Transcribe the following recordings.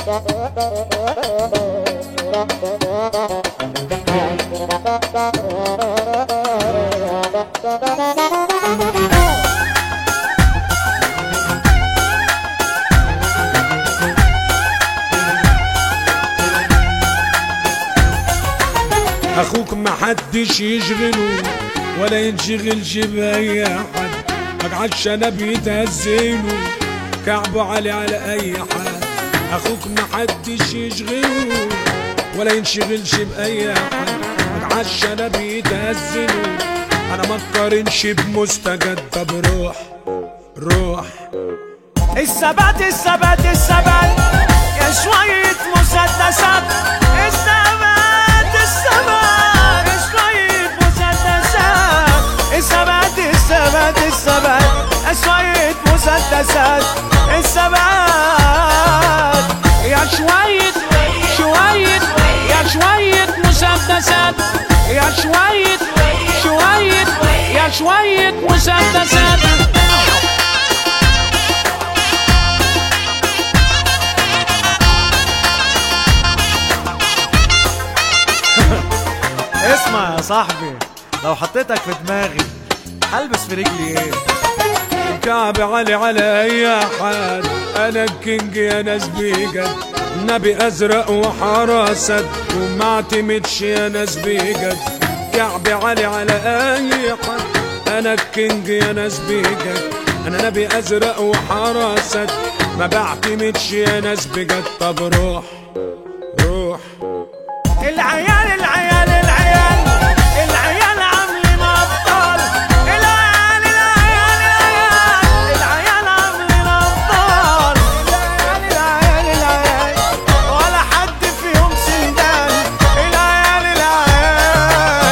اخوك محدش يشغله ولا ينشغلش باي حد، عشان بيتهزله كعبه عالي على اي حد. اخوك محدش يشغله ولا ينشغلش باي حد، عشان بيتهزله انا ما اقارنش بمستجد. طب روح روح الثبات الثبات الثبات يا شوية مسدسات. الثبات الثبات يا شوية مسدسات. الثبات الثبات الثبات يا شوية مسدسات. الثبات يا شوية يا شوية مسدسات. يا شوية يا شوية مسدسات. اسمع يا صاحبي، لو حطيتك في دماغي هلبس في رجلي ايه؟ كعب عالي على اي حد، انا الكينج يا ناس بجد. نبي ازرق وحراسد وما اعتمدش يا ناس بجد. كعب عالي على اي حد، انا الكينج يا ناس بجد. انا نبي ازرق وحراسد ما بعتمدش يا ناس بجد. طب روح روح العيال العيال العيال العيال عاملين ابطال. العيال العيال العيال العيال عاملين ابطال. العيال العيال ولا حد فيهم سندان. العيال العيال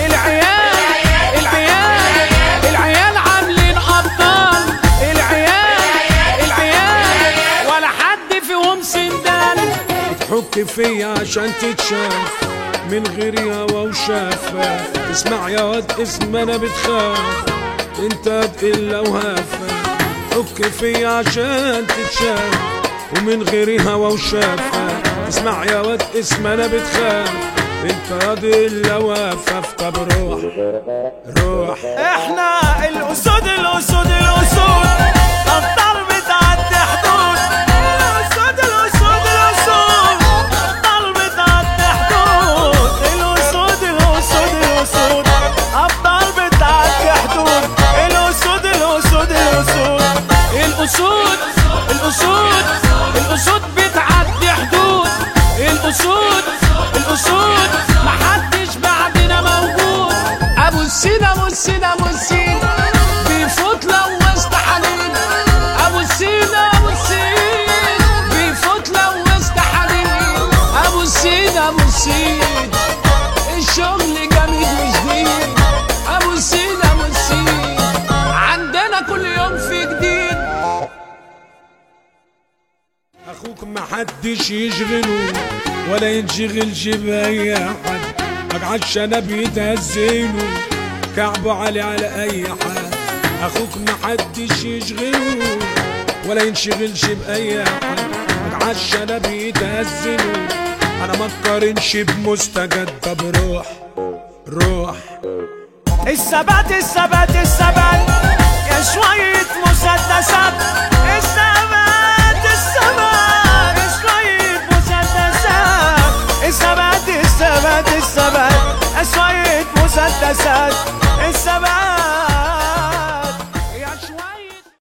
العيال العيال العيال عاملين ابطال. العيال العيال ولا حد فيهم سندان. تحك فيا عشان تتشاف من غير هوا وشافة. تسمع يا واد اسم انا بتخاف انت تقل وهافة. حك فيا عشان تتشاف ومن غير هوا وشافة. تسمع يا واد اسم انا بتخاف انت تقل وهافة. طب روح روح احنا الاسود الاسود الاسود الضرب تعدي حدود. الاسود الاسود الاسود الضرب تعدي حدود. الاسود الاسود الاسود الضرب تعدي حدود. الاسود الاسود الاسود الاسود الاسود الاسود بتعدي حدود. الاسود الاسود محدش بعدنا موجود. ابو السين ابو السين ابو السين بيفوت لو وسط حنين. ابو السين ابو السين بيفوت لو وسط حنين. ابو السين ابو السين الشغل جميل وجديد. ابو السين ابو السين عندنا كل يوم في جديد. اخوك محدش يشغله ولا ينشغلش باي حد، عشان بيتهزله كعبه عالي على اي حد. اخوك محدش يشغله ولا ينشغلش باي حد، عشان بيتهزله انا ما اقارنش بمستجد. طب روح روح الثبات الثبات الثبات يا شوية مسدسات. الثبات الثبات يا شوية مسدسات. الثبات الثبات الثبات يا شوية مسدسات.